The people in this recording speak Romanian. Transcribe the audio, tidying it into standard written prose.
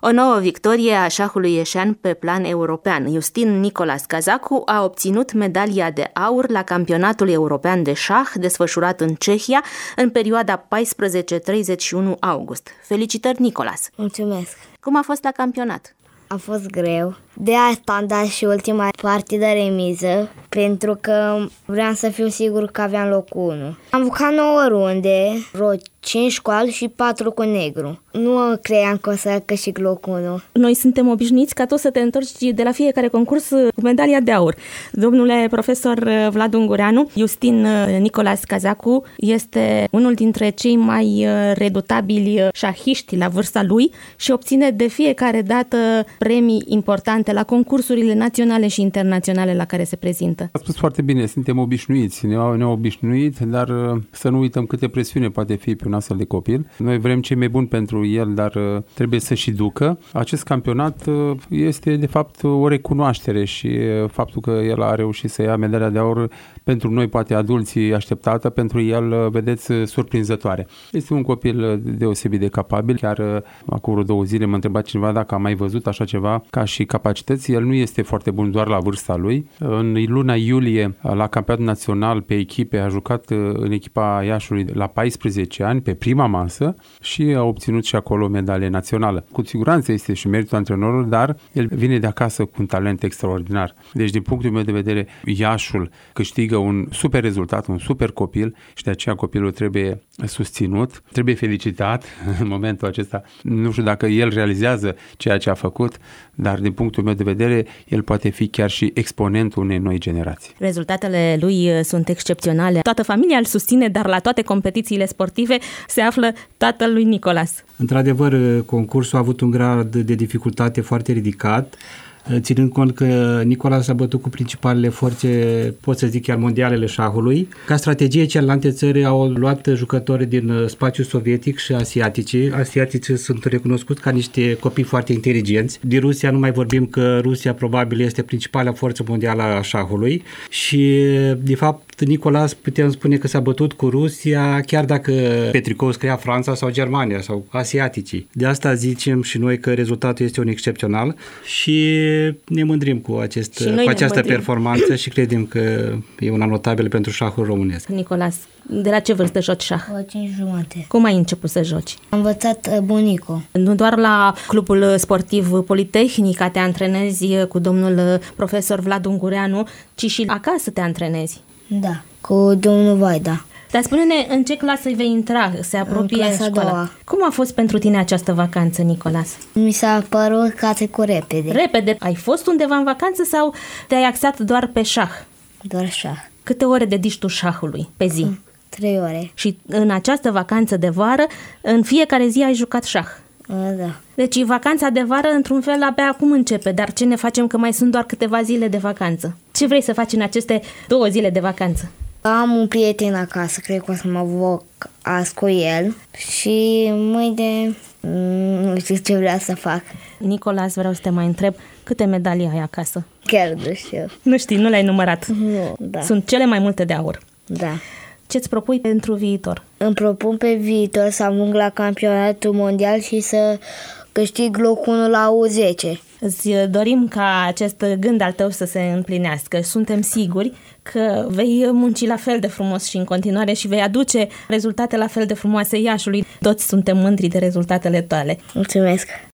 O nouă victorie a șahului ieșean pe plan european. Justin Nicolas Cazacu a obținut medalia de aur la campionatul european de șah desfășurat în Cehia în perioada 14-31 august. Felicitări, Nicolas! Mulțumesc! Cum a fost la campionat? A fost greu. De asta am dat și ultima partidă remiză, pentru că vreau să fiu sigur că aveam locul 1. Am jucat 9 runde, vreo 5 cu alb și 4 cu negru. Nu credeam că o să câștig locul 1. Noi suntem obișnuiți ca tu să te întorci de la fiecare concurs cu medalia de aur. Domnule profesor Vlad Ungureanu, Justin Nicolas Cazacu este unul dintre cei mai redutabili șahiști la vârsta lui și obține de fiecare dată premii importante la concursurile naționale și internaționale la care se prezintă. A spus foarte bine, suntem obișnuiți, ne-au obișnuit, dar să nu uităm câte presiune poate fi pe un astfel de copil. Noi vrem cei mai buni pentru el, dar trebuie să și ducă. Acest campionat este de fapt o recunoaștere și faptul că el a reușit să ia medalia de aur pentru noi, poate adulții, așteptată, pentru el, vedeți, surprinzătoare. Este un copil deosebit de capabil. Chiar acum vreo 2 zile m-a întrebat cineva dacă a mai văzut așa ceva ca și capacități. El nu este foarte bun doar la vârsta lui. În luna iulie, la campionatul național pe echipe, a jucat în echipa Iașului la 14 ani, pe prima masă, și a obținut și acolo medalie națională. Cu siguranță este și meritul antrenorului, dar el vine de acasă cu un talent extraordinar. Deci, din punctul meu de vedere, Iașul câștigă un super rezultat, un super copil și de aceea copilul trebuie susținut, trebuie felicitat în momentul acesta. Nu știu dacă el realizează ceea ce a făcut, dar din punctul meu de vedere, el poate fi chiar și exponentul unei noi generații. Rezultatele lui sunt excepționale. Toată familia îl susține, dar la toate competițiile sportive se află tatăl lui Nicolas. Într-adevăr, concursul a avut un grad de dificultate foarte ridicat, ținând cont că Nicolas a bătut cu principalele forțe, pot să zic chiar mondialele șahului. Ca strategie, celelalte țări au luat jucători din spațiul sovietic și asiatici. Asiaticii sunt recunoscuți ca niște copii foarte inteligenți. Din Rusia nu mai vorbim, că Rusia probabil este principala forță mondială a șahului și, de fapt, Nicolas putem spune că s-a bătut cu Rusia, chiar dacă pe tricou scria Franța sau Germania sau asiaticii. De asta zicem și noi că rezultatul este un excepțional și ne mândrim cu această performanță și credem că e una notabilă pentru șahul românesc. Nicolas, de la ce vârstă joci șah? La 5 jumate. Cum ai început să joci? Am învățat bunicul. Nu doar la clubul sportiv Politehnica te antrenezi cu domnul profesor Vlad Ungureanu, ci și acasă te antrenezi. Da, cu domnul Vaida. Dar spune-ne în ce clasă vei intra, se apropie școala. 2. Cum a fost pentru tine această vacanță, Nicolas? Mi s-a părut că a trecut repede. Repede? Ai fost undeva în vacanță sau te-ai axat doar pe șah? Doar șah. Câte ore dedici tu șahului pe zi? 3 ore. Și în această vacanță de vară, în fiecare zi ai jucat șah? Da. Deci vacanța de vară, într-un fel, abia acum începe, dar ce ne facem că mai sunt doar câteva zile de vacanță? Ce vrei să faci în aceste 2 zile de vacanță? Am un prieten acasă, cred că o să mă voc azi cu el și mâine nu știu ce vreau să fac. Nicolas, vreau să te mai întreb, câte medalii ai acasă? Chiar nu știu. Nu știi, nu le-ai numărat? Nu, da. Sunt cele mai multe de aur. Da. Ce-ți propui pentru viitor? Îmi propun pe viitor să ajung la campionatul mondial și să câștig locul 1 la U10. Îți dorim ca acest gând al tău să se împlinească. Suntem siguri că vei munci la fel de frumos și în continuare și vei aduce rezultate la fel de frumoase Iașului. Toți suntem mândri de rezultatele tale. Mulțumesc!